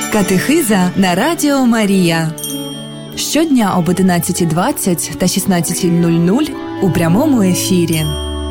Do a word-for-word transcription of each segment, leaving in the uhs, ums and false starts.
Катехиза на Радіо Марія. Щодня об одинадцятій двадцять та шістнадцятій нуль нуль у прямому ефірі.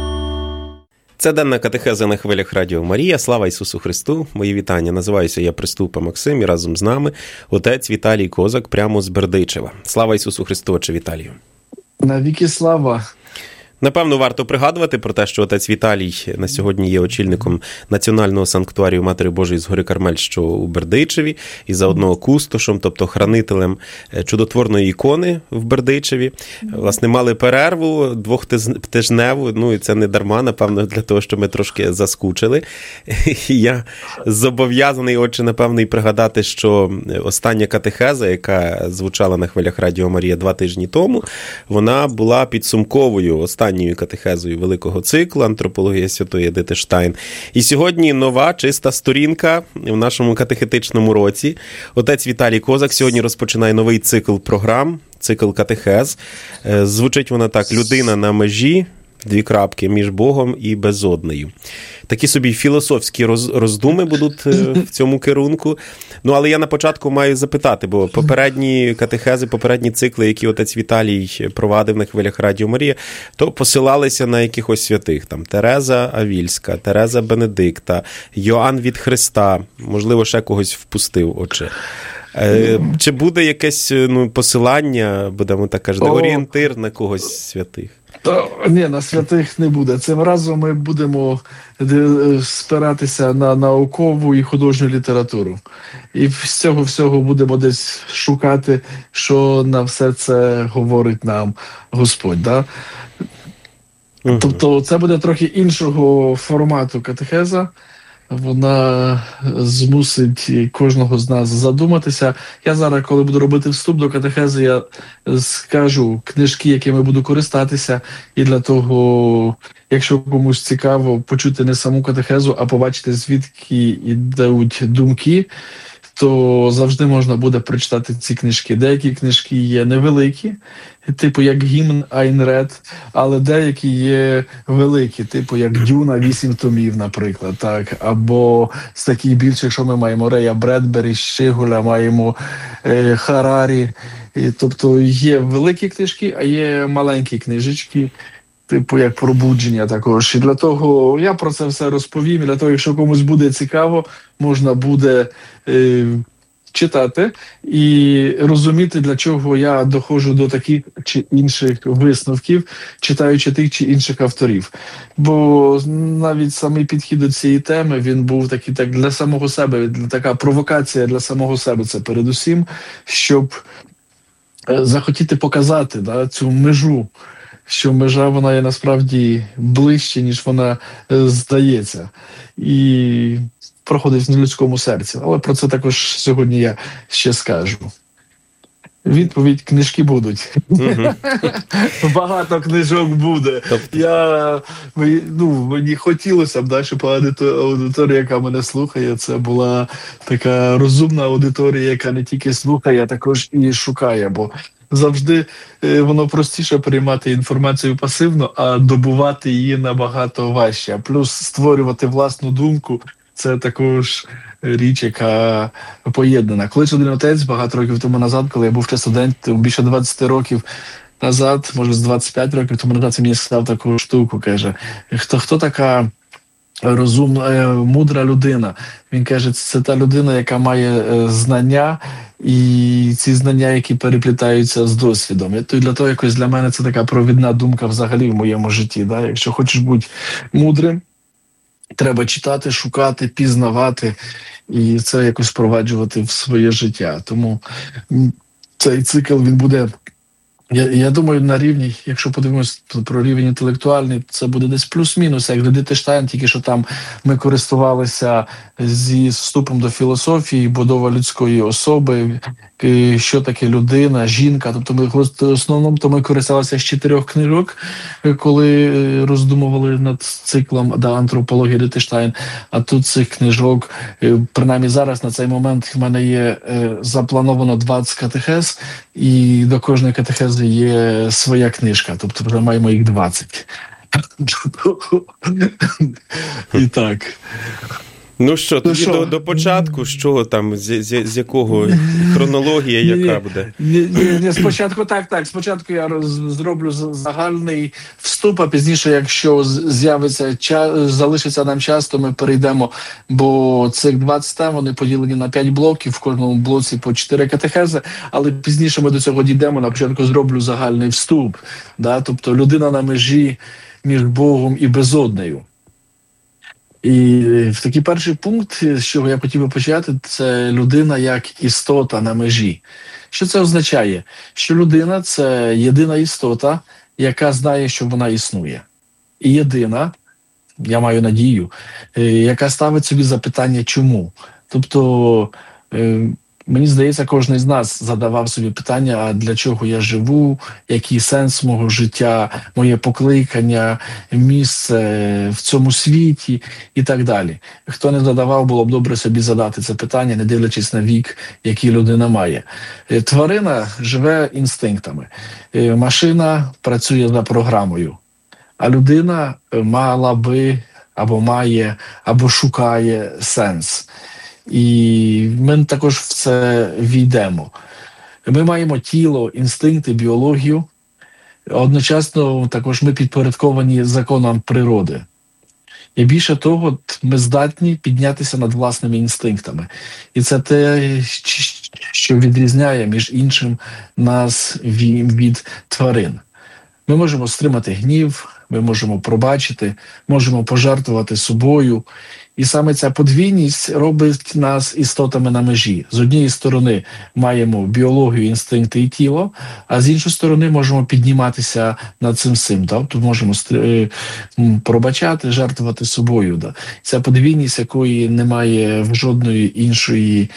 Це денна катехеза на хвилях Радіо Марія. Слава Ісусу Христу! Мої вітання. Називаюся я Приступа Максим і разом з нами отець Віталій Козак прямо з Бердичева. Слава Ісусу Христу, отче Віталію! Навіки слава! Напевно, варто пригадувати про те, що отець Віталій на сьогодні є очільником Національного санктуарію Матері Божої з гори Кармель, що у Бердичеві, і заодно кустошом, тобто хранителем чудотворної ікони в Бердичеві. Власне, мали перерву двохтижневу, ну і це не дарма, напевно, для того, що ми трошки заскучили. І я зобов'язаний, отче, напевно, і пригадати, що остання катехеза, яка звучала на хвилях Радіо Марія два тижні тому, вона була підсумковою останньою останньою катехезою великого циклу «Антропологія святої Едити Штайн». І сьогодні нова, чиста сторінка в нашому катехетичному році. Отець Віталій Козак сьогодні розпочинає новий цикл програм, цикл катехез. Звучить вона так: «Людина на межі, дві крапки, між Богом і безоднею». Такі собі філософські роздуми будуть в цьому керунку. Ну, але я на початку маю запитати, бо попередні катехези, попередні цикли, які отець Віталій провадив на хвилях Радіо Марія, то посилалися на якихось святих. Там Тереза Авільська, Тереза Бенедикта, Йоанн від Христа, можливо, ще когось впустив, отче. Чи буде якесь, ну, посилання, будемо так казати, орієнтир на когось святих? То, ні, на святих не буде. Цим разом ми будемо спиратися на наукову і художню літературу. І з цього всього будемо десь шукати, що на все це говорить нам Господь. Да? Угу. Тобто це буде трохи іншого формату катехеза. Вона змусить кожного з нас задуматися. Я зараз, коли буду робити вступ до катехези, я скажу книжки, якими буду користатися. І для того, якщо комусь цікаво почути не саму катехезу, а побачити, звідки йдуть думки, то завжди можна буде прочитати ці книжки. Деякі книжки є невеликі, типу як гімн Айн Ред, але деякі є великі, типу як Дюна, вісім томів, наприклад, так, або з таких більших, що ми маємо Рея Бредбері, Щиголя, маємо е, Харарі. І, тобто є великі книжки, а є маленькі книжечки, типу як пробудження також. І для того я про це все розповім. І для того, якщо комусь буде цікаво, можна буде е, читати і розуміти, для чого я доходжу до таких чи інших висновків, читаючи тих чи інших авторів. Бо навіть самий підхід до цієї теми, він був такий так для самого себе, така провокація для самого себе, це передусім, щоб захотіти показати, да, цю межу, що межа, вона є насправді ближче, ніж вона е, здається. І проходить в людському серці. Але про це також сьогодні я ще скажу. Відповідь: книжки будуть. Uh-huh. Багато книжок буде. Тобто... Я, ну, мені хотілося б, да, щоб аудиторія, яка мене слухає, це була така розумна аудиторія, яка не тільки слухає, а також і шукає. Бо завжди е, воно простіше приймати інформацію пасивно, а добувати її набагато важче. А плюс створювати власну думку – це також річ, яка поєднана. Колись один отець багато років тому назад, коли я був ще студентом, більше двадцять років назад, може з двадцять п'ять років тому назад, це мені сказав таку штуку, каже: хто, хто така розумна, мудра людина? Він каже, це та людина, яка має знання, і ці знання, які переплітаються з досвідом. І то для того, якось для мене це така провідна думка взагалі в моєму житті. Да? Якщо хочеш бути мудрим, треба читати, шукати, пізнавати і це якось впроваджувати в своє життя. Тому цей цикл, він буде, я, я думаю, на рівні, якщо подивимось про рівень інтелектуальний, це буде десь плюс-мінус, як Едити Штайн, тільки що там ми користувалися зі вступом до філософії, будова людської особи, що таке людина, жінка. Тобто ми в основному то ми користувалися з чотирьох книжок, коли роздумували над циклом да, «Антропологія Едити Штайн». А тут цих книжок, принаймні зараз на цей момент в мене є заплановано двадцять катехез, і до кожної катехези є своя книжка. Тобто вже маємо їх двадцять. І так. Ну що, тоді що? До, до початку, що там, з, з, з якого хронологія, яка буде? Ні, ні, ні, спочатку так, так, спочатку я роз, зроблю загальний вступ, а пізніше, якщо з'явиться час, залишиться нам час, то ми перейдемо, бо цих двадцять тем, вони поділені на п'ять блоків, в кожному блоці по чотири катехези, але пізніше ми до цього дійдемо, на початку зроблю загальний вступ, да? Тобто людина на межі між Богом і безоднею. І в такий перший пункт, з чого я хотів би почати, це людина як істота на межі. Що це означає? Що людина – це єдина істота, яка знає, що вона існує. І єдина, я маю надію, яка ставить собі запитання «чому?». Тобто, мені здається, кожен з нас задавав собі питання, а для чого я живу, який сенс мого життя, моє покликання, місце в цьому світі і так далі. Хто не задавав, було б добре собі задати це питання, не дивлячись на вік, який людина має. Тварина живе інстинктами, машина працює за програмою, а людина мала би, або має, або шукає сенс. І ми також в це війдемо. Ми маємо тіло, інстинкти, біологію. Одночасно також ми підпорядковані законам природи. І більше того, ми здатні піднятися над власними інстинктами. І це те, що відрізняє, між іншим, нас від тварин. Ми можемо стримати гнів, ми можемо пробачити, можемо пожертвувати собою. І саме ця подвійність робить нас істотами на межі. З однієї сторони маємо біологію, інстинкти і тіло, а з іншої сторони можемо підніматися над цим всім. Тобто можемо пробачати, жертвувати собою. Ця подвійність, якої немає в жодної іншої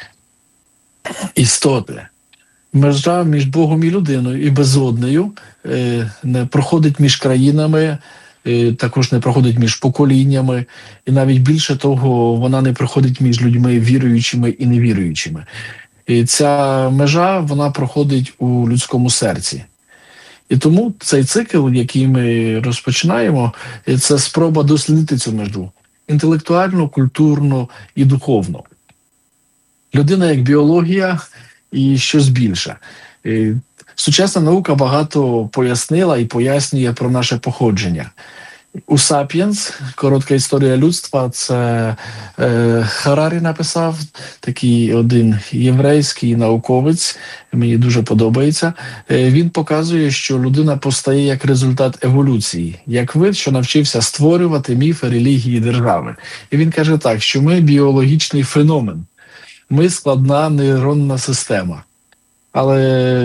істоти. Межа між Богом і людиною, і безоднею, не проходить між країнами, також не проходить між поколіннями, і навіть більше того, вона не проходить між людьми віруючими і невіруючими. І ця межа, вона проходить у людському серці. І тому цей цикл, який ми розпочинаємо, це спроба дослідити цю межу інтелектуально, культурно і духовно. Людина як біологія і щось більше. Сучасна наука багато пояснила і пояснює про наше походження. У «Сапіенс», коротка історія людства, це е, Харарі написав, такий один єврейський науковець, мені дуже подобається. Е, він показує, що людина постає як результат еволюції, як вид, що навчився створювати міфи, релігії, держави. І він каже так, що ми біологічний феномен, ми складна нейронна система. Але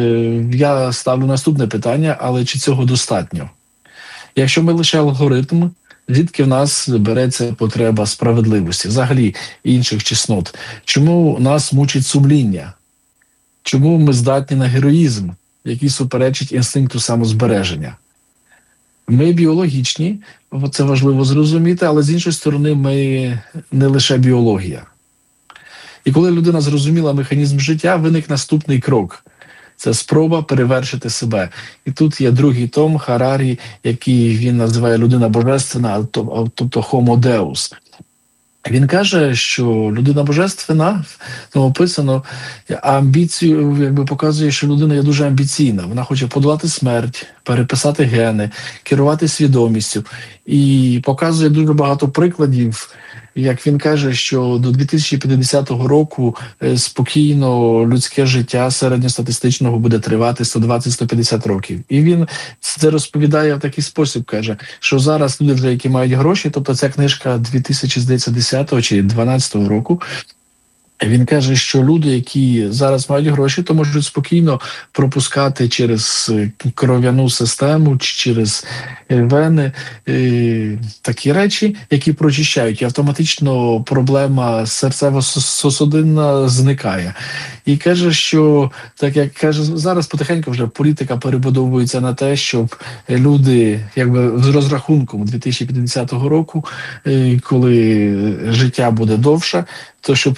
я ставлю наступне питання, але чи цього достатньо? Якщо ми лише алгоритм, звідки в нас береться потреба справедливості, взагалі інших чеснот? Чому нас мучить сумління? Чому ми здатні на героїзм, який суперечить інстинкту самозбереження? Ми біологічні, це важливо зрозуміти, але з іншої сторони ми не лише біологія. І коли людина зрозуміла механізм життя, виник наступний крок. Це спроба перевершити себе. І тут є другий том Харарі, який він називає «Людина божественна», тобто «Homo Deus». Він каже, що людина божественна, ну, описано, амбіцію, якби показує, що людина є дуже амбіційна. Вона хоче подолати смерть, переписати гени, керувати свідомістю. І показує дуже багато прикладів, як він каже, що до дві тисячі п'ятдесятого року спокійно людське життя середньостатистичного буде тривати сто двадцять - сто п'ятдесят років. І він це розповідає в такий спосіб, каже, що зараз люди вже, які мають гроші, тобто ця книжка дві тисячі десятого чи дванадцятого року, він каже, що люди, які зараз мають гроші, то можуть спокійно пропускати через кров'яну систему чи через вени е, такі речі, які прочищають. І автоматично проблема серцево-сосудинна зникає. І каже, що, так як каже, зараз потихеньку вже політика перебудовується на те, щоб люди, якби з розрахунком дві тисячі п'ятдесятого року, е, коли життя буде довше, то щоб люди змогли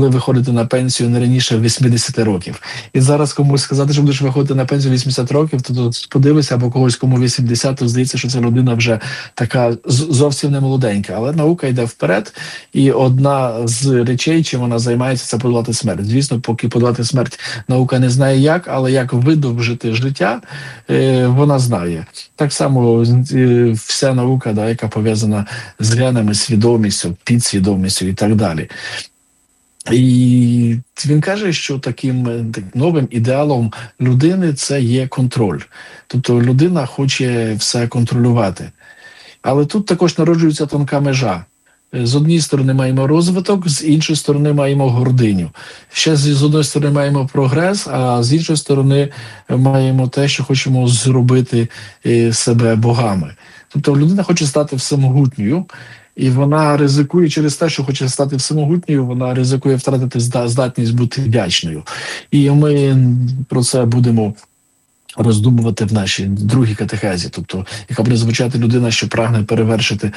могли виходити на пенсію не раніше вісімдесят років. І зараз комусь сказати, що будеш виходити на пенсію вісімдесят років, то тут подивися, або когось, кому вісімдесят, то здається, що ця людина вже така зовсім не молоденька. Але наука йде вперед, і одна з речей, чим вона займається, це подолати смерть. Звісно, поки подолати смерть наука не знає як, але як видовжити життя, вона знає. Так само вся наука, да, яка пов'язана з генами, свідомістю, підсвідомістю і так далі. І він каже, що таким новим ідеалом людини це є контроль. Тобто людина хоче все контролювати. Але тут також народжується тонка межа. З однієї сторони маємо розвиток, з іншої сторони маємо гординю. Ще з однієї сторони маємо прогрес, а з іншої сторони маємо те, що хочемо зробити себе богами. Тобто людина хоче стати всемогутньою, і вона ризикує через те, що хоче стати всемогутньою, вона ризикує втратити здатність бути вдячною. І ми про це будемо роздумувати в нашій другій катехезі, тобто яка буде звучати людина, що прагне перевершити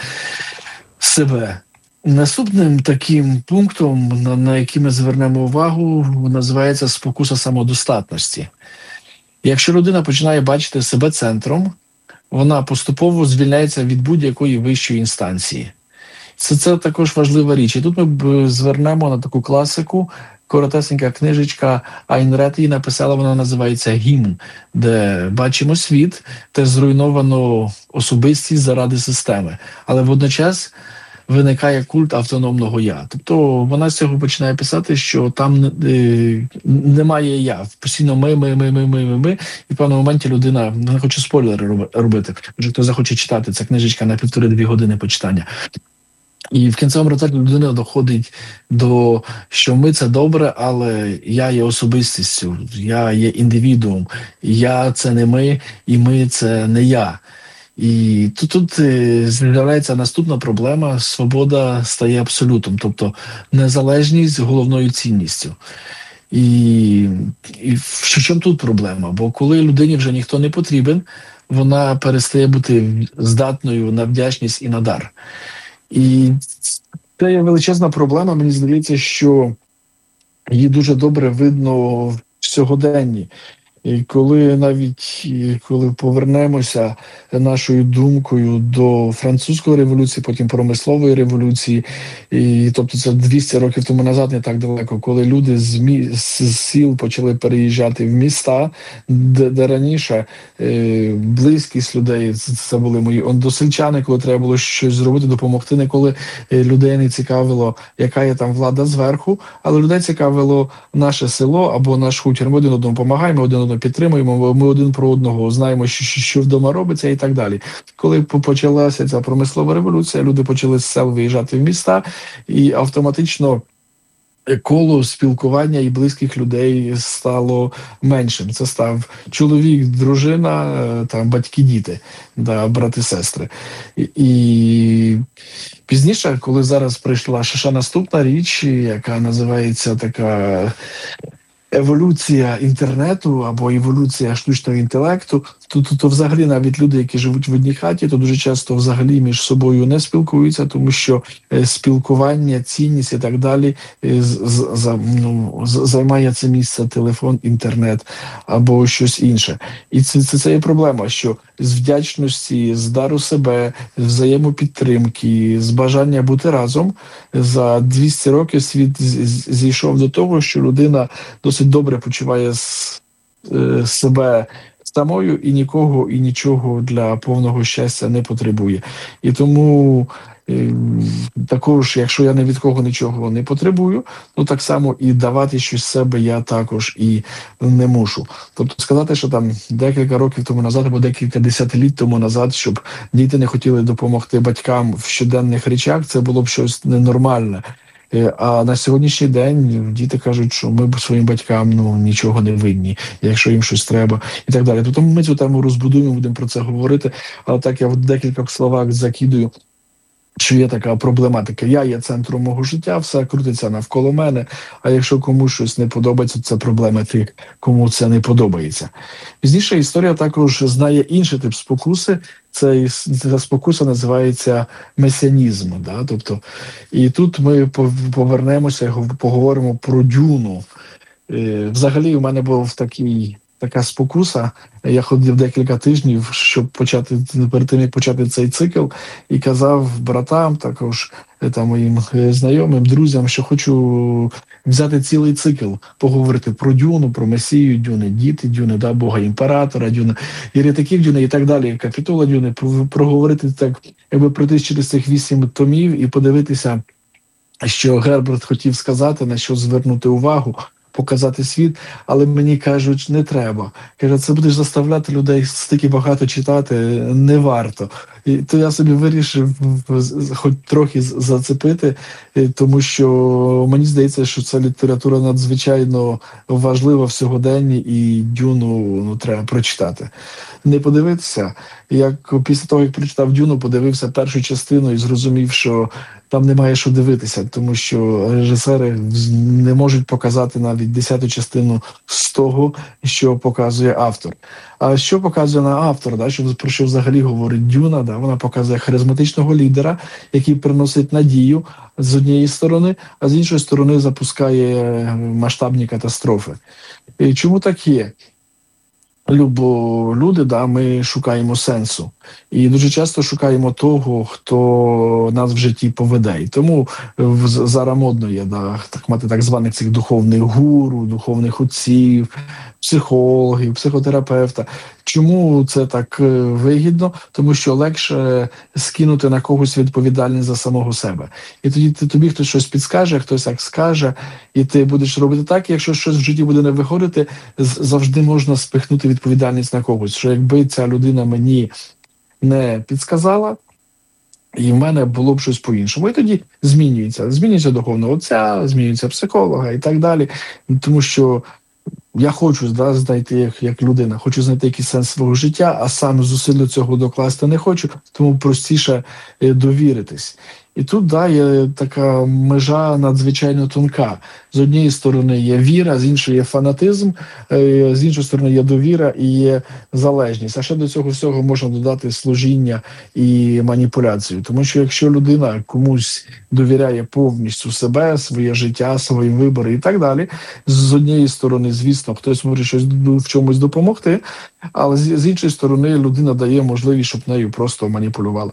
себе. Наступним таким пунктом, на, на який ми звернемо увагу, називається спокуса самодостатності. Якщо людина починає бачити себе центром, вона поступово звільняється від будь-якої вищої інстанції. Це, це також важлива річ. І тут ми звернемо на таку класику, коротесенька книжечка Айн Ред, її написала, вона називається «Гімн», де бачимо світ, де зруйновано особистість заради системи. Але водночас виникає культ автономного «я». Тобто вона з цього починає писати, що там е, немає «я». Постійно ми, ми, ми, ми, ми, ми, ми. І в певному моменті людина, не хоче спойлери робити, може хто захоче читати, ця книжечка на півтори-дві години почитання. І в кінцевому результаті людина доходить до, що ми – це добре, але я є особистістю, я є індивідуум, я – це не ми, і ми – це не я. І тут, тут з'являється наступна проблема – свобода стає абсолютом, тобто незалежність головною цінністю. І, і в чому тут проблема? Бо коли людині вже ніхто не потрібен, вона перестає бути здатною на вдячність і на дар. І це є величезна проблема, мені здається, що її дуже добре видно в сьогоденні. І коли навіть коли повернемося нашою думкою до французької революції, потім промислової революції, і тобто це двісті років тому назад, не так далеко, коли люди з, мі... з сіл почали переїжджати в міста, де, де раніше е, близькість людей, це були мої односельчани, коли треба було щось зробити, допомогти, не коли людей не цікавило, яка є там влада зверху, але людей цікавило наше село або наш хутір. Ми один одному допомагаємо, один одному підтримуємо, ми один про одного знаємо, що, що вдома робиться і так далі. Коли почалася ця промислова революція, люди почали з сел виїжджати в міста, і автоматично коло спілкування і близьких людей стало меншим. Це став чоловік, дружина, там батьки, діти, да, брати, сестри. І, і пізніше, коли зараз прийшла ще наступна річ, яка називається така еволюція інтернету або еволюція штучного інтелекту, то, то, то взагалі навіть люди, які живуть в одній хаті, то дуже часто взагалі між собою не спілкуються, тому що е, спілкування, цінність і так далі е, з, з, ну, з, займає це місце телефон, інтернет або щось інше. І це, це, це є проблема, що з вдячності, з дару себе, з взаємопідтримки, з бажання бути разом за двісті років світ зійшов до того, що людина досить добре почуває себе самою і нікого і нічого для повного щастя не потребує. І тому також, якщо я ні від кого нічого не потребую, ну так само і давати щось себе я також і не мушу. Тобто сказати, що там декілька років тому назад або декілька десятиліть тому назад, щоб діти не хотіли допомогти батькам в щоденних речах, це було б щось ненормальне. А на сьогоднішній день діти кажуть, що ми своїм батькам ну, нічого не винні, якщо їм щось треба і так далі. Тому ми цю тему розбудуємо, будемо про це говорити, але так я в декілька словах закидую що є така проблематика. Я є центром мого життя, все крутиться навколо мене, а якщо комусь щось не подобається, це проблема тих, кому це не подобається. Пізніше історія також знає інший тип спокуси. Це, ця спокуса називається месіанізм. Да? Тобто, і тут ми повернемося, поговоримо про Дюну. Взагалі, у мене був такий... така спокуса. Я ходив декілька тижнів, щоб почати, перед тим, як почати цей цикл, і казав братам, також там, моїм знайомим, друзям, що хочу взяти цілий цикл, поговорити про Дюну, про Месію Дюни, діти Дюни, да, Бога імператора Дюни, єретиків Дюни і так далі, капітула Дюни, проговорити так, якби пройти через цих вісім томів і подивитися, що Герберт хотів сказати, на що звернути увагу, показати світ, але мені кажуть, не треба. Каже, це будеш заставляти людей стільки багато читати, не варто. І то я собі вирішив хоч трохи зацепити, тому що мені здається, що ця література надзвичайно важлива в сьогоденні, і Дюну ну, треба прочитати. Не подивитися, як після того, як прочитав Дюну, подивився першу частину і зрозумів, що там немає що дивитися, тому що режисери не можуть показати навіть десяту частину з того, що показує автор. А що показує на автор, да, що, про що взагалі говорить Дюна? Да, вона показує харизматичного лідера, який приносить надію з однієї сторони, а з іншої сторони запускає масштабні катастрофи. І чому так є? Любо люди, да, ми шукаємо сенсу. І дуже часто шукаємо того, хто нас в житті поведе. І тому зараз модно є да, так мати так званих цих духовних гуру, духовних отців, психологів, психотерапевта. Чому це так вигідно? Тому що легше скинути на когось відповідальність за самого себе. І тоді тобі хтось щось підскаже, хтось як скаже, і ти будеш робити так, якщо щось в житті буде не виходити, завжди можна спихнути відповідальність на когось. Що якби ця людина мені не підсказала, і в мене було б щось по-іншому. І тоді змінюється. Змінюється духовного отця, змінюється психолога і так далі. Тому що я хочу да, знайти, як, як людина, хочу знайти якийсь сенс свого життя, а сам зусиль до цього докласти не хочу, тому простіше е, довіритись. І тут, да, є така межа надзвичайно тонка. З однієї сторони є віра, з іншої є фанатизм, е, з іншої сторони є довіра і є залежність. А ще до цього всього можна додати служіння і маніпуляцію. Тому що якщо людина комусь довіряє повністю себе, своє життя, свої вибори і так далі, з однієї сторони, звісно, хтось може щось в чомусь допомогти, але з, з іншої сторони людина дає можливість, щоб нею просто маніпулювали.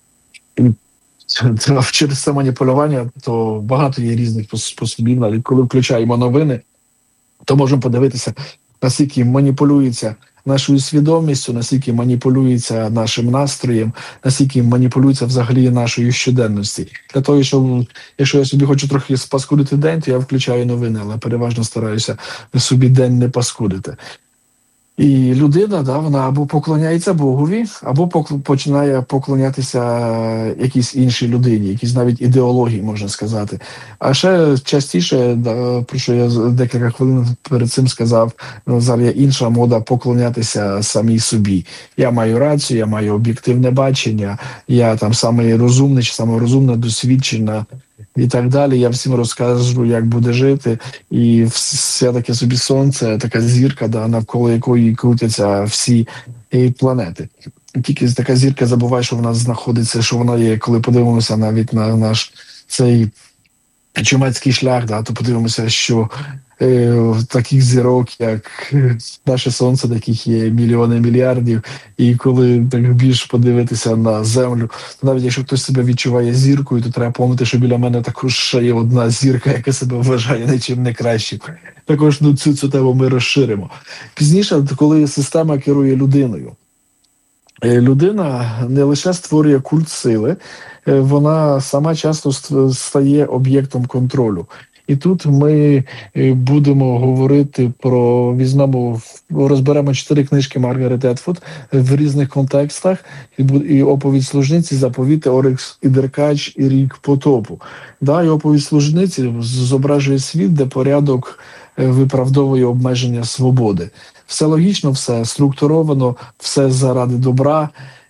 Через це маніпулювання, то багато є різних способів. Навіть коли включаємо новини, то можемо подивитися, наскільки маніпулюється нашою свідомістю, наскільки маніпулюється нашим настроєм, наскільки маніпулюється взагалі нашою щоденністю. Для того, що якщо я собі хочу трохи спаскудити день, то я включаю новини, але переважно стараюся собі день не паскудити. І людина, да, вона або поклоняється Богові, або починає поклонятися якійсь іншій людині, якійсь навіть ідеології, можна сказати. А ще частіше, да, про що я декілька хвилин перед цим сказав, зараз є інша мода поклонятися самій собі. Я маю рацію, я маю об'єктивне бачення, я там самий розумний, чи саморозумна, досвідчена, і так далі. Я всім розкажу, як буде жити. І все таке собі сонце, така зірка, да, навколо якої крутяться всі планети. Тільки така зірка забуває, що вона знаходиться, що вона є, коли подивимося навіть на наш цей чумацький шлях, да, то подивимося, що е, таких зірок, як наше сонце, таких є мільйони мільярдів, і коли так більш подивитися на землю, то навіть якщо хтось себе відчуває зіркою, то треба пам'ятати, що біля мене також ще є одна зірка, яка себе вважає нічим не кращим. Також ну, цю, цю тему ми розширимо. Пізніше, коли система керує людиною, людина не лише створює культ сили, вона сама часто стає об'єктом контролю. І тут ми будемо говорити про, візьмемо, розберемо чотири книжки Маргарет Етвуд в різних контекстах, і оповідь служниці, заповіти, Орикс і Деркач, і рік потопу. Да, і оповідь служниці зображує світ, де порядок виправдовує обмеження свободи. Все логічно, все структуровано, все заради добра.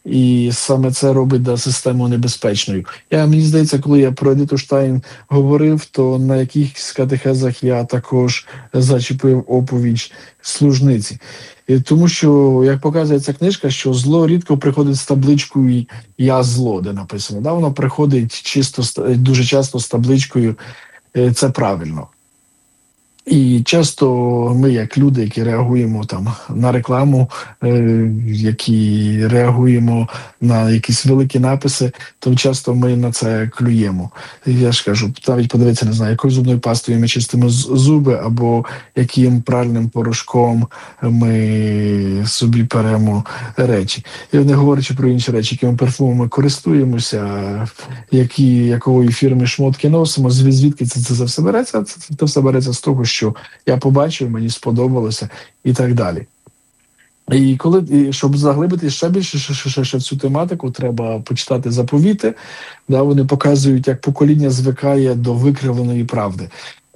І саме це робить да, систему небезпечною. Я, мені здається, коли я про Едиту Штайн говорив, то на якихось катехезах я також зачепив оповідь служниці. І тому що, як показує ця книжка, що зло рідко приходить з табличкою «Я зло», де написано. Да? Воно приходить чисто, дуже часто з табличкою «Це правильно». І часто ми, як люди, які реагуємо там на рекламу, е, які реагуємо на якісь великі написи, то часто ми на це клюємо. Я ж кажу, навіть подивитися, не знаю, якою зубною пастою ми чистимо зуби, або яким пральним порошком ми собі перемо речі. І не говорячи про інші речі, якими парфумами користуємося, які, якої фірми шмотки носимо, звідки це, це все береться? Це, це все береться з того, що я побачив, мені сподобалося і так далі. І коли, і щоб заглибити ще більше ще, ще, ще в цю тематику, треба почитати заповіти. Да, вони показують, як покоління звикає до викривленої правди.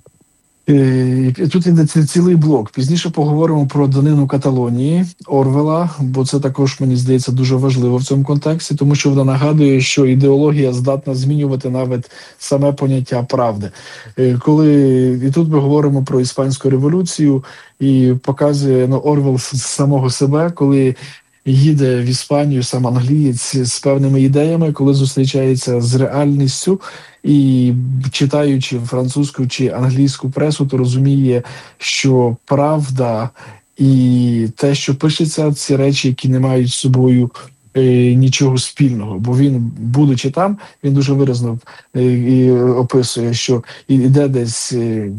І тут іде цілий блок. Пізніше поговоримо про данину Каталонії Орвела, бо це також, мені здається, дуже важливо в цьому контексті, тому що вона нагадує, що ідеологія здатна змінювати навіть саме поняття правди. Коли і тут ми говоримо про Іспанську революцію, і показує ну, Орвел самого себе, коли їде в Іспанію сам англієць з певними ідеями, коли зустрічається з реальністю, і читаючи французьку чи англійську пресу, то розуміє, що правда і те, що пишеться, ці речі, які не мають з собою е, нічого спільного. Бо він, будучи там, він дуже виразно е, і описує, що іде десь е,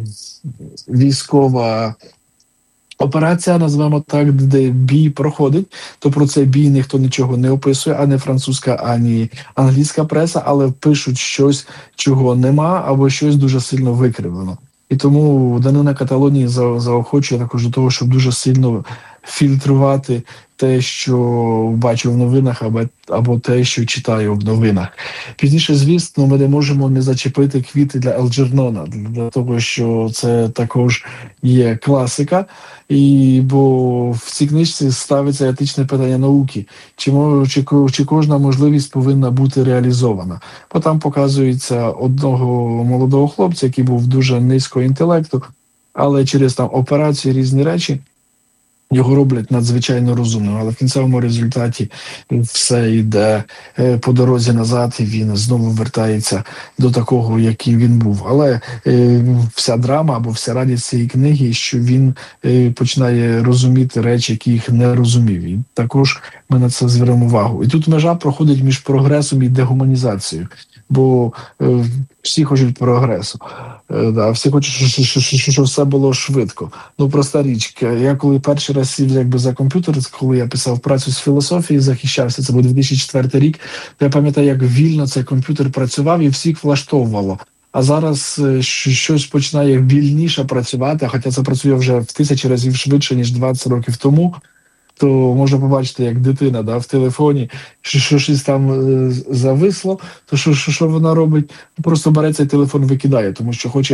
військова операція, назвемо так, де бій проходить, то про цей бій ніхто нічого не описує, ані французька, ані англійська преса, але пишуть щось, чого нема, або щось дуже сильно викривлено. І тому данина Каталонії за, заохочує також до того, щоб дуже сильно фільтрувати те, що бачу в новинах, або, або те, що читаю в новинах. Пізніше, звісно, ми не можемо не зачепити квіти для Елджернона, для того, що це також є класика, і, бо в цій книжці ставиться етичне питання науки, чи, чи, чи кожна можливість повинна бути реалізована. Бо там показується одного молодого хлопця, який був дуже низького інтелекту, але через там операції, різні речі, його роблять надзвичайно розумним, але в кінцевому результаті все йде по дорозі назад, і він знову вертається до такого, яким він був. Але е, вся драма або вся радість цієї книги, що він е, починає розуміти речі, які їх не розумів. І також ми на це звернемо увагу. І тут межа проходить між прогресом і дегуманізацією, бо е, всі хочуть прогресу. Е, да, всі хочуть, щоб, щоб, щоб, щоб все було швидко. Ну, проста річ. Я коли перший раз сів якби за комп'ютер, коли я писав працю з філософії, захищався, це був дві тисячі четвертий рік, то я пам'ятаю, як вільно цей комп'ютер працював і всіх влаштовувало. А зараз щось починає вільніше працювати, хоча це працює вже в тисячі разів швидше, ніж двадцять років тому, то можна побачити, як дитина да, в телефоні, що, що щось там е, зависло, то що, що, що вона робить? Просто бере цей телефон, викидає, тому що хоче,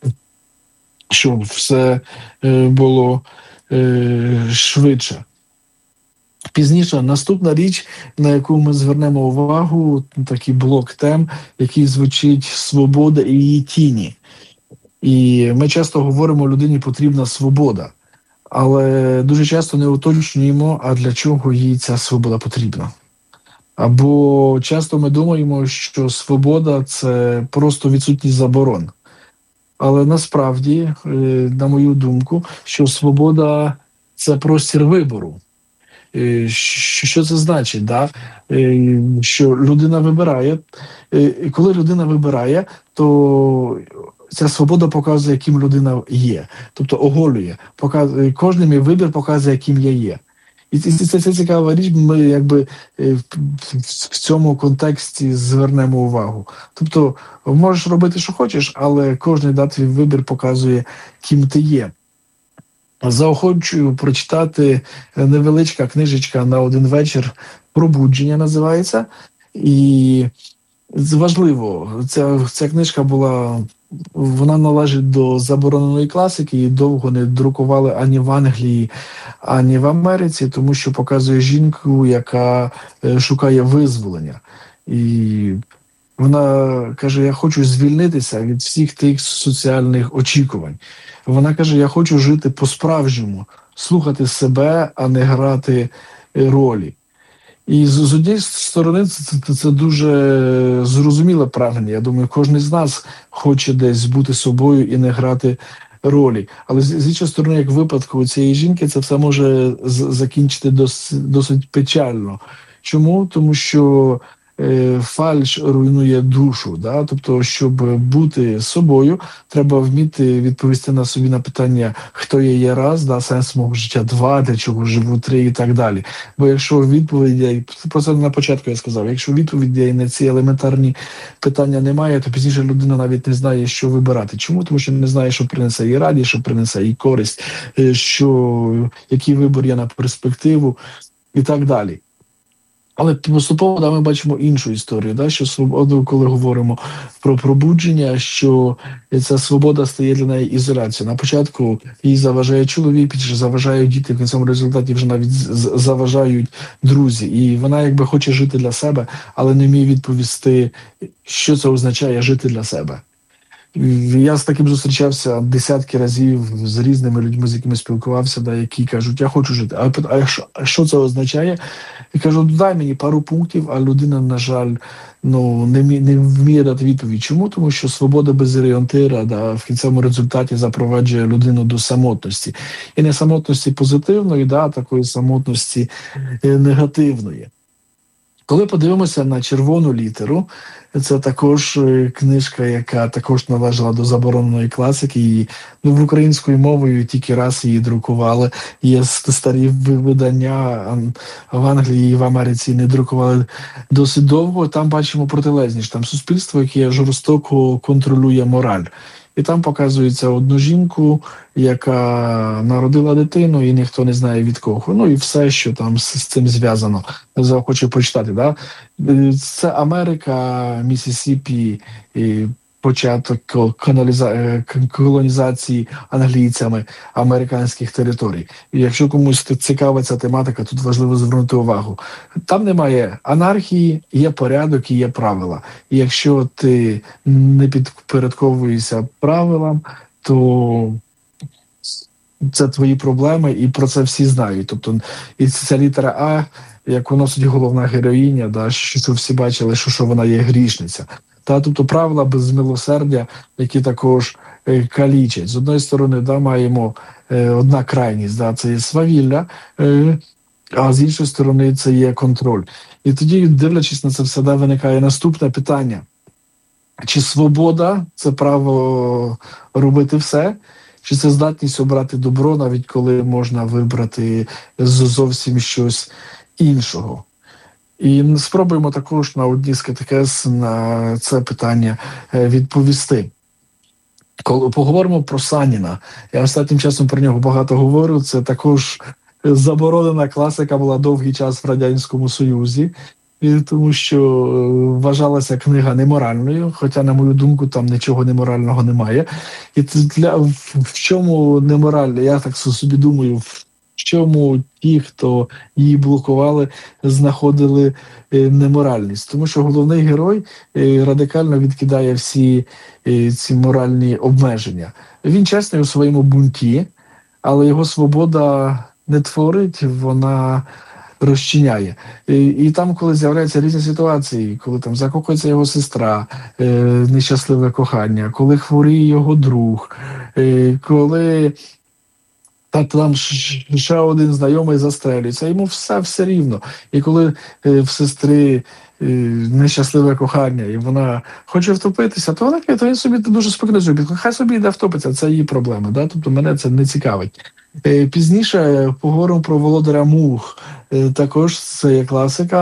щоб все е, було е, швидше. Пізніше, наступна річ, на яку ми звернемо увагу, такий блок тем, який звучить «Свобода і її тіні». І ми часто говоримо, людині потрібна свобода. Але дуже часто не уточнюємо, а для чого їй ця свобода потрібна. Або часто ми думаємо, що свобода – це просто відсутність заборон. Але насправді, на мою думку, що свобода – це простір вибору. Що це значить? Да? Що людина вибирає. І коли людина вибирає, то ця свобода показує, яким людина є. Тобто оголює. Показує, кожен мій вибір показує, яким я є. І це, це цікава річ, ми якби в цьому контексті звернемо увагу. Тобто можеш робити, що хочеш, але кожен да, твій вибір показує, ким ти є. Заохочую прочитати невеличка книжечка на один вечір, «Пробудження» називається. І Це важливо. Ця, ця книжка була, вона належить до забороненої класики, і довго не друкували ані в Англії, ані в Америці, тому що показує жінку, яка е, шукає визволення. І вона каже: я хочу звільнитися від всіх тих соціальних очікувань. Вона каже: я хочу жити по-справжньому, слухати себе, а не грати е, ролі. І з, з однієї сторони це, це, це дуже зрозуміле прагнення. Я думаю, кожен з нас хоче десь бути собою і не грати ролі. Але з, з іншої сторони, як в випадку у цієї жінки, це все може з, закінчити досить, досить печально. Чому? Тому що е, фальш руйнує душу. Да? Тобто, щоб бути собою, треба вміти відповісти на собі на питання, хто я є раз, да, сенс мого життя два, для чого живу три і так далі. Бо якщо відповіді, про це на початку я сказав, якщо відповіді на ці елементарні питання немає, то пізніше людина навіть не знає, що вибирати. Чому? Тому що не знає, що принесе їй радість, що принесе їй користь, що, який вибір є на перспективу і так далі. Але поступово да, ми бачимо іншу історію, да, що свободу, коли говоримо про пробудження, що ця свобода стає для неї ізоляцією. На початку їй заважає чоловік, пізніше заважають діти, в кінцевому результаті вже навіть заважають друзі. І вона якби хоче жити для себе, але не вміє відповісти, що це означає жити для себе. Я з таким зустрічався десятки разів з різними людьми, з якими спілкувався, да, які кажуть: я хочу жити. А, а, що, а що це означає? Я кажу: дай мені пару пунктів, а людина, на жаль, ну, не, мі, не вміє дати відповідь. Чому? Тому що свобода без орієнтира да, в кінцевому результаті запроваджує людину до самотності. І не самотності позитивної, да, а такої самотності негативної. Коли подивимося на «Червону літеру», це також книжка, яка також належала до забороненої класики. І ну, в українською мовою тільки раз її друкували. Є старі видання в Англії і в Америці не друкували досить довго. Там бачимо протилежність. Там суспільство, яке жорстоко контролює мораль. І там показується одну жінку, яка народила дитину, і ніхто не знає від кого. Ну і все, що там з, з цим зв'язано. Захочу прочитати. Да? Це Америка, Міссісіпі, і початок колонізації англійцями американських територій. І якщо комусь цікава ця тематика, тут важливо звернути увагу. Там немає анархії, є порядок і є правила. І якщо ти не підпорядковуєшся правилам, то це твої проблеми, і про це всі знають. Тобто, і ця літера А, яку носить головна героїня, да, що всі бачили, що, що вона є грішниця. Та, тобто правила без милосердя, які також е, калічать. З одної сторони, да, маємо е, одна крайність, да, це є свавілля, е, а з іншої сторони це є контроль. І тоді, дивлячись на це все, да, виникає наступне питання. Чи свобода – це право робити все? Чи це здатність обрати добро, навіть коли можна вибрати зовсім щось іншого? І спробуємо також на одній з катехез на це питання відповісти. Коли поговоримо про Саніна, я останнім часом про нього багато говорю, це також заборонена класика була довгий час в Радянському Союзі, тому що вважалася книга неморальною, хоча, на мою думку, там нічого неморального немає. І для, в чому неморальне, я так собі думаю, в чому ті, хто її блокували, знаходили е, неморальність. Тому що головний герой е, радикально відкидає всі е, ці моральні обмеження. Він чесний у своєму бунті, але його свобода не творить, вона розчиняє. І, і там, коли з'являються різні ситуації, коли там закохується його сестра, е, нещасливе кохання, коли хворіє його друг, е, коли та там ще один знайомий застрелюється, йому все все рівно. І коли е, в сестри е, нещасливе кохання, і вона хоче втопитися, то вона каже, то він собі дуже спокійно зробить. Хай собі йде втопиться, це її проблема. Да? Тобто мене це не цікавить. Е, пізніше поговоримо про Володаря Мух. Е, також це є класика.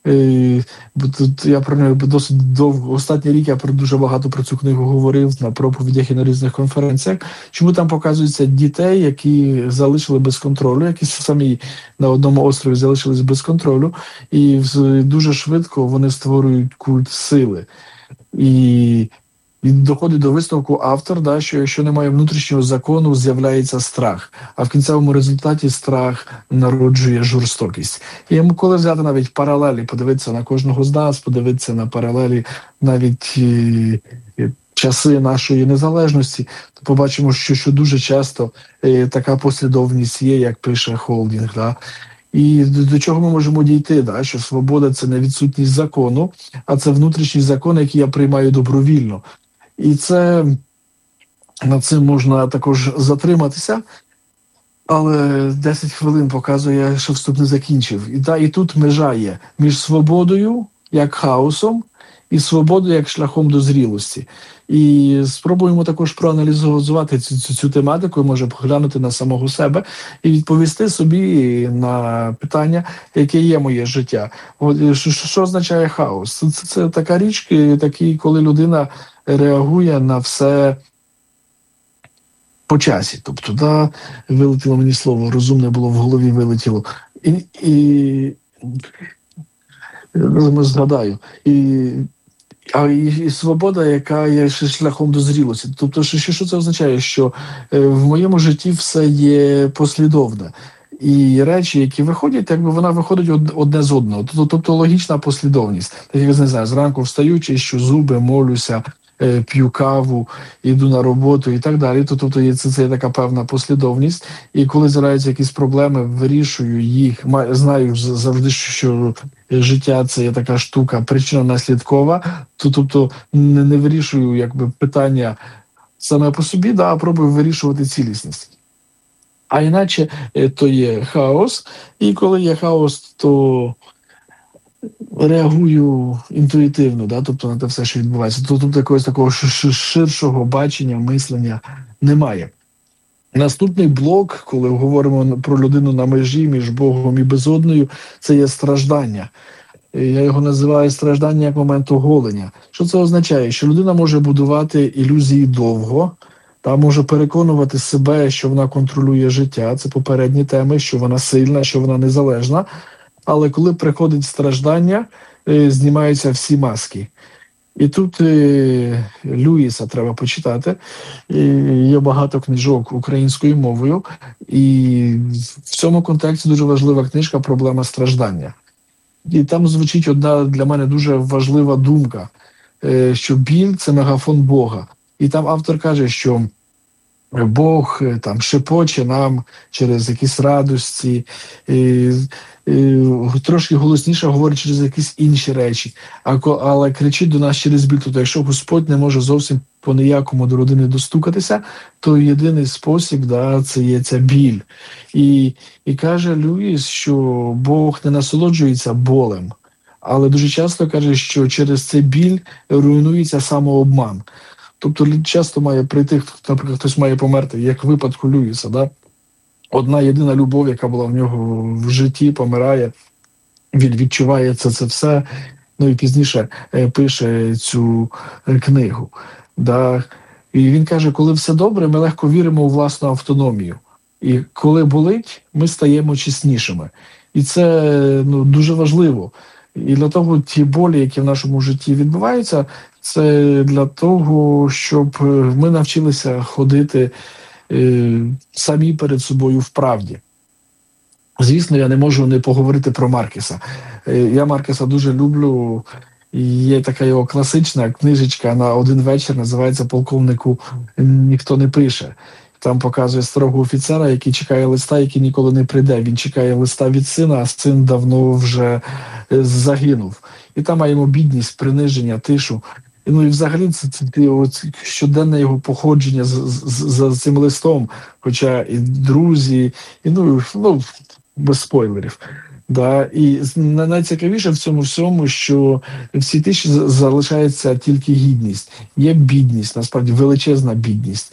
Е, бо тут я про неї досить довго. Останній рік я про дуже багато про цю книгу говорив на проповідях і на різних конференціях. Чому там показуються дітей, які залишили без контролю, які самі на одному острові залишились без контролю, і дуже швидко вони створюють культ сили. І І доходить до висновку автор, да, що якщо немає внутрішнього закону, з'являється страх. А в кінцевому результаті страх народжує жорстокість. І коли взяти навіть паралелі, подивитися на кожного з нас, подивитися на паралелі навіть і, і часи нашої незалежності, то побачимо, що, що дуже часто і, така послідовність є, як пише Холдінг. Да. І до, до чого ми можемо дійти, да? Що свобода – це не відсутність закону, а це внутрішній закон, який я приймаю добровільно. І це, над цим можна також затриматися, але десять хвилин показує, що вступ не закінчив. І, та, і тут межа є між свободою, як хаосом, і свободою, як шляхом до зрілості. І спробуємо також проаналізувати цю, цю, цю тематику, може поглянути на самого себе і відповісти собі на питання, яке є моє життя. От, що, що означає хаос? Це, це, це така річ, такий, коли людина реагує на все по часі. Тобто, да, вилетіло мені слово, розумне було в голові, вилетіло. І, і ми згадаю. І А і, і свобода, яка є шляхом до зрілості. Тобто, що, що це означає? Що е, в моєму житті все є послідовне. І речі, які виходять, якби вона виходить од, одне з одного. Тобто, тобто логічна послідовність. Так як, не знаю, зранку встаю, чищу зуби, молюся, е, п'ю каву, йду на роботу і так далі. Тобто є, це, це є така певна послідовність. І коли з'являються якісь проблеми, вирішую їх. Маю, знаю завжди, що життя – це є така штука причинно-наслідкова, то, тобто не, не вирішую якби, питання саме по собі, да, а пробую вирішувати цілісність. А іначе то є хаос, і коли є хаос, то реагую інтуїтивно, да, тобто на те все, що відбувається. Тобто якогось такого ширшого бачення, мислення немає. Наступний блок, коли говоримо про людину на межі між Богом і безодною, це є страждання. Я його називаю страждання як момент оголення. Що це означає? Що людина може будувати ілюзії довго, та може переконувати себе, що вона контролює життя, це попередні теми, що вона сильна, що вона незалежна. Але коли приходить страждання, знімаються всі маски. І тут е, Люїса треба почитати. І є багато книжок українською мовою. І в цьому контексті дуже важлива книжка «Проблема страждання». І там звучить одна для мене дуже важлива думка, е, що біль – це мегафон Бога. І там автор каже, що Бог там шепоче нам через якісь радості, і, і, трошки голосніше говорить через якісь інші речі, а, але кричить до нас через біль. Тобто, якщо Господь не може зовсім по ніякому до людини достукатися, то єдиний спосіб, да, це є ця біль. І, і каже Люїс, що Бог не насолоджується болем, але дуже часто каже, що через цей біль руйнується самообман. Тобто часто має прийти, наприклад, хтось має померти, як в випадку Люїса, да? Одна єдина любов, яка була в нього в житті, помирає, він відчуває це, це все, ну і пізніше е, пише цю е, книгу. Да? І він каже, коли все добре, ми легко віримо у власну автономію. І коли болить, ми стаємо чеснішими. І це ну, дуже важливо. І для того ті болі, які в нашому житті відбуваються, це для того, щоб ми навчилися ходити е, самі перед собою в правді. Звісно, я не можу не поговорити про Маркеса. Е, я Маркеса дуже люблю. Є така його класична книжечка на один вечір, називається «Полковнику ніхто не пише». Там показує старого офіцера, який чекає листа, який ніколи не прийде. Він чекає листа від сина, а син давно вже загинув. І там маємо бідність, приниження, тишу. І, ну і взагалі це, це, це щоденне його походження з, з, з цим листом, хоча і друзі, і ну, ну без спойлерів. Да, і найцікавіше в цьому всьому, що в цій тиші залишається тільки гідність. Є бідність, насправді величезна бідність.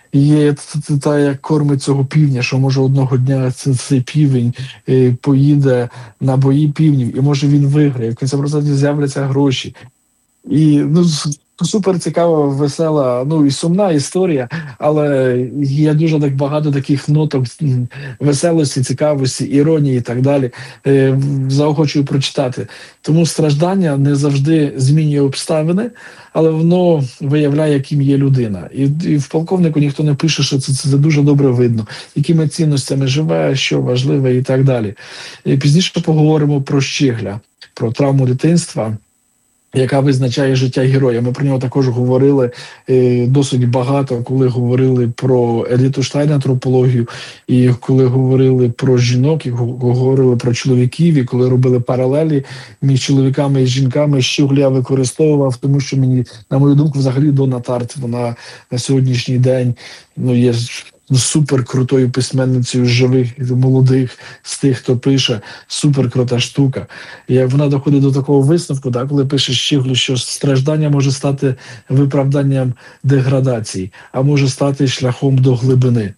Є та, як кормить цього півня, що може одного дня цей півень поїде на бої півнів, і може він виграє, в кінці процесу з'являться гроші. І ну, супер цікава, весела, ну і сумна історія, але є дуже так багато таких ноток веселості, цікавості, іронії і так далі. Заохочую прочитати. Тому страждання не завжди змінює обставини, але воно виявляє, яким є людина. І, і в полковнику ніхто не пише, що це, це дуже добре видно, якими цінностями живе, що важливе і так далі. І пізніше поговоримо про Щегля, про травму дитинства, яка визначає життя героя. Ми про нього також говорили е, досить багато, коли говорили про Едиту Штайн, антропологію, і коли говорили про жінок, і говорили про чоловіків, і коли робили паралелі між чоловіками і жінками. Щегля я використовував, тому що мені, на мою думку, взагалі Донна Тарт, вона на сьогоднішній день ну, є супер крутою письменницею живих, молодих, з тих, хто пише, супер крута штука. І вона доходить до такого висновку, да, коли пише Щеглю, що страждання може стати виправданням деградації, а може стати шляхом до глибини.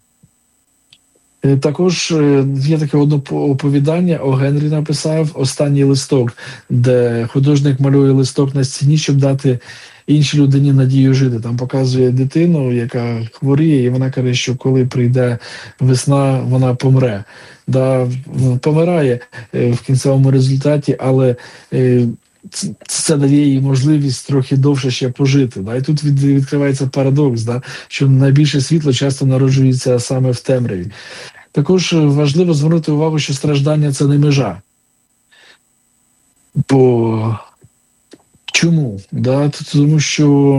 Також є таке одне оповідання, О. Генрі написав «Останній листок», де художник малює листок на стіні, щоб дати іншій людині надію жити. Там показує дитину, яка хворіє, і вона каже, що коли прийде весна, вона помре. Да, помирає в кінцевому результаті, але це дає їй можливість трохи довше ще пожити. Да? І тут відкривається парадокс, да? Що найбільше світло часто народжується саме в темряві. Також важливо звернути увагу, що страждання – це не межа. Бо чому? Да? Тому що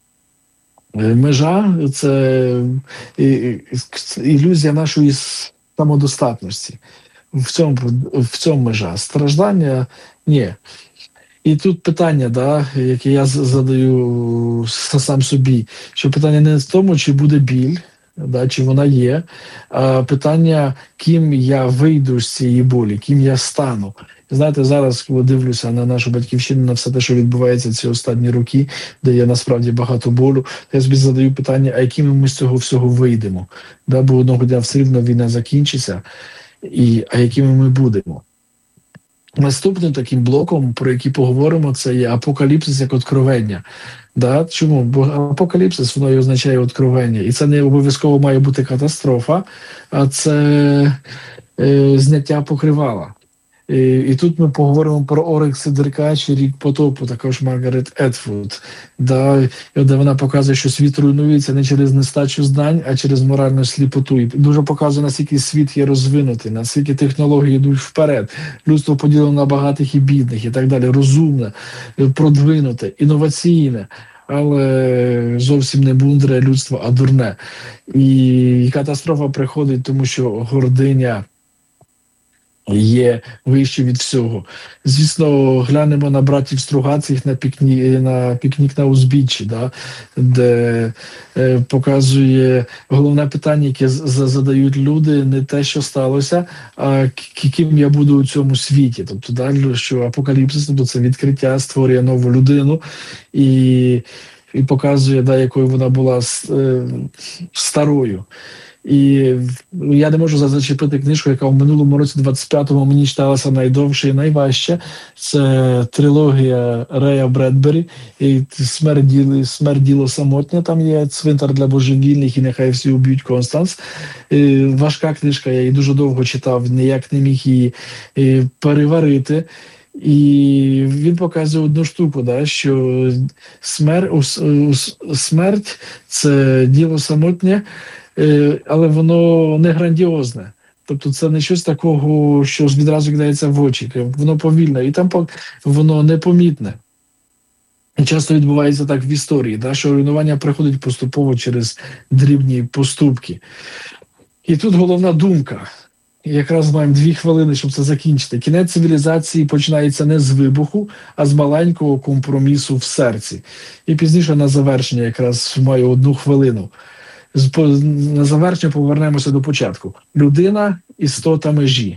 межа – це ілюзія нашої самодостатності. В цьому, в цьому межа. Страждання – ні. І тут питання, да, яке я задаю сам собі, що питання не в тому, чи буде біль, да, чи вона є, а питання, ким я вийду з цієї болі, ким я стану. Знаєте, зараз, коли дивлюся на нашу батьківщину, на все те, що відбувається ці останні роки, де є насправді багато болю, я собі задаю питання, а якими ми з цього всього вийдемо? Да, бо одного дня все рівно війна закінчиться, і, а якими ми будемо? Наступним таким блоком, про який поговоримо, це є апокаліпсис як откровення. Да? Чому? Бо апокаліпсис, воно і означає откровення. І це не обов'язково має бути катастрофа, а це е, зняття покривала. І, і тут ми поговоримо про Орикса Деркач і Рік потопу, також Маргарет Етвуд, да, де вона показує, що світ руйнується не через нестачу знань, а через моральну сліпоту. І дуже показує, наскільки світ є розвинутий, наскільки технології йдуть вперед, людство поділено на багатих і бідних і так далі, розумне, продвинуте, інноваційне, але зовсім не мудре людство, а дурне. І катастрофа приходить, тому що гординя є вище від всього. Звісно, глянемо на братів Стругацьких на пікні, на пікнік на узбіччі, да, де е, показує головне питання, яке задають люди, не те, що сталося, а ким я буду у цьому світі. Тобто, да, що апокаліпсис, тобто це відкриття, створює нову людину і, і показує, да, якою вона була е, старою. І я не можу зачепити книжку, яка в минулому році, двадцять п'ятому, мені читалася найдовше і найважче. Це трилогія Рея Бредбері і «Смерть, діло, смерть діло самотнє». Там є «Цвинтар для божевільних» і «Нехай всі уб'ють Констанс». І важка книжка, я її дуже довго читав, ніяк не міг її переварити. І він показує одну штуку, да, що смерть, смерть – це діло самотнє, але воно не грандіозне. Тобто це не щось такого, що відразу кидається в очі. Воно повільне, і там воно непомітне. І часто відбувається так в історії, да, що руйнування приходить поступово через дрібні поступки. І тут головна думка. Якраз маємо дві хвилини, щоб це закінчити. Кінець цивілізації починається не з вибуху, а з маленького компромісу в серці. І пізніше на завершення якраз маю одну хвилину. На завершення повернемося до початку. Людина – істота межі.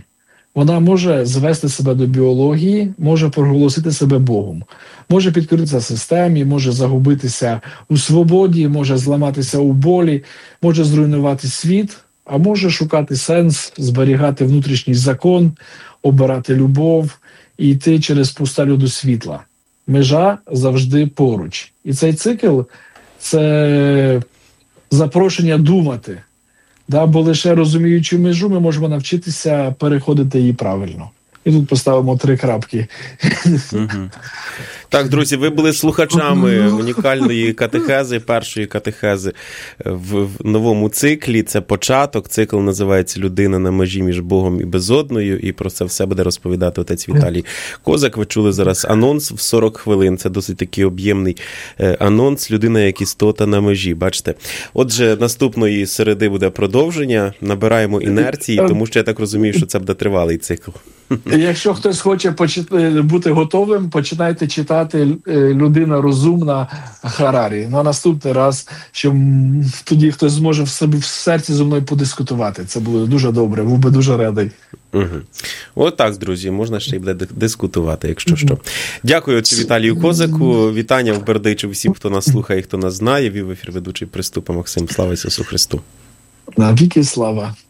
вона може звести себе до біології, може проголосити себе Богом, може підкоритися системі, може загубитися у свободі, може зламатися у болі, може зруйнувати світ, а може шукати сенс, зберігати внутрішній закон, обирати любов і йти через пустелю до світла. Межа завжди поруч. І цей цикл – це запрошення думати. Да, бо лише розуміючи межу, ми можемо навчитися переходити її правильно. І тут поставимо три крапки. Угу. Так, друзі, ви були слухачами унікальної катехези, першої катехези в новому циклі. Це початок. Цикл називається «Людина на межі між Богом і безодною». І про це все буде розповідати отець Віталій Козак. Ви чули зараз анонс в сорок хвилин. Це досить такий об'ємний анонс. Людина як істота на межі. Бачите? Отже, наступної середи буде продовження. Набираємо інерції, тому що я так розумію, що це буде тривалий цикл. Якщо хтось хоче бути готовим, починайте читати «Людина розумна» Харарі. На наступний раз, що тоді хтось зможе в собі в серці зі мною подискутувати. Це буде дуже добре, був би дуже радий. Угу. От так, друзі, можна ще й буде дискутувати, якщо що. Дякую отцю Віталію Козаку. Вітання в Бердичеві всім, хто нас слухає і хто нас знає. Вів ефір ведучий Приступа Максим. Слава Ісусу Христу. Навіки слава.